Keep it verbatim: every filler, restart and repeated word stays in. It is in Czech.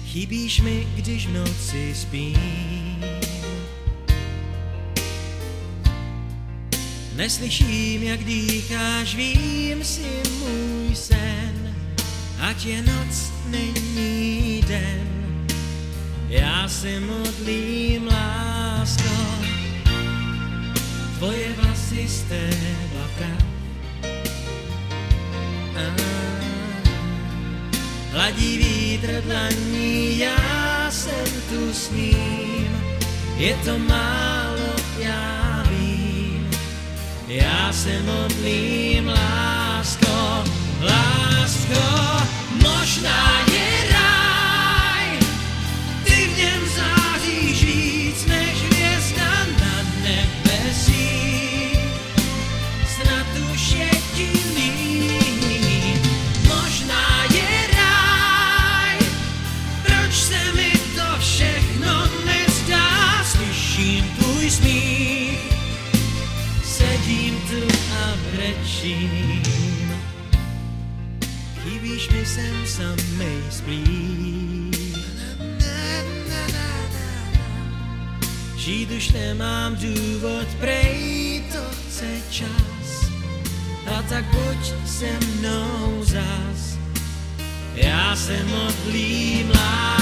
Chybíš mi, když v noci spím. Neslyším, jak dýcháš, vím, si můj sen, ať je noc, není den. Já se modlím, lásko, tvoje vlasy stébla prav. Hladí vítr dlaní, já jsem tu s ním, je to málo, já vím. Já se modlím, lásko, lásko, možná je ráj, ty v něm záříš víc než hvězda na nebesích, snad už je ti líp. Možná je ráj, proč se mi to všechno nezdá, slyším tvůj smích, sedím tu a brečím. Chybíš mi, jsem samej splý. Žít už nemám důvod, prej to chce čas. A tak buď se mnou zas. Já se modlím, lásko.